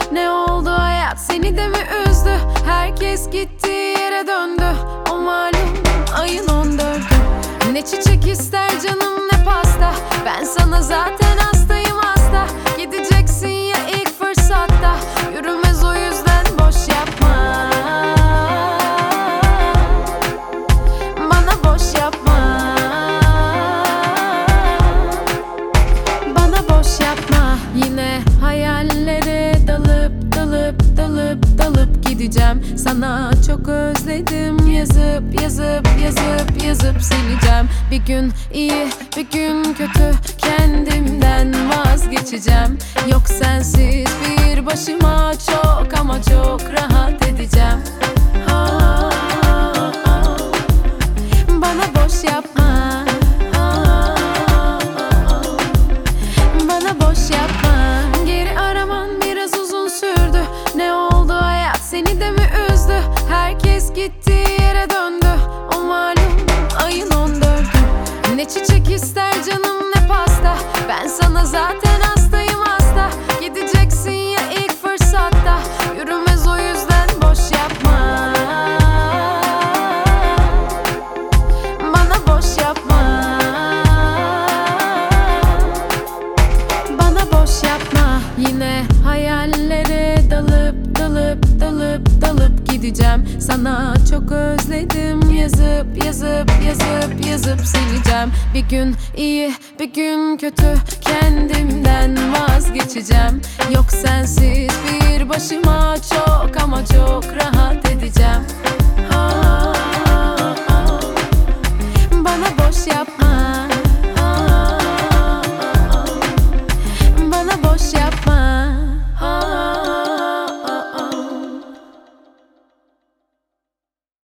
Ne oldu, hayat seni de mi üzdü? Herkes gittiği yere döndü. O malum ayın 14'ü. Ne çiçek ister canım ne pasta. Ben sana zaten hastayım hasta. Gideceksin ya ilk fırsatta. Yürümez o yüzden boş yapma. Bana boş yapma. Bana boş yapma. Yine hayallere dalıp gideceğim. Sana çok özledim. Yazıp sileceğim. Bir gün iyi bir gün kötü, kendimden vazgeçeceğim. Yok sensiz bir başıma çok ama çok rahat edeceğim. Bana boş yapma. Bana boş yapma. Geri araman biraz uzun sürdü. Ne oldu, hayat seni de mi üzdü? Herkes gittiği yere döndü. O malum ayın 14'ü. Ne çiçek ister canım ne pasta. Ben sana zaten hastayım hasta. Gideceksin ya ilk fırsatta. Yürümez o yüzden boş yapma. Bana boş yapma. Bana boş yapma. Yine hayallere dalıp gideceğim. Sana çok özledim. Yazıp sileceğim. Bir gün iyi bir gün kötü, kendimden vazgeçeceğim. Yok sensiz bir başıma çok ama çok rahat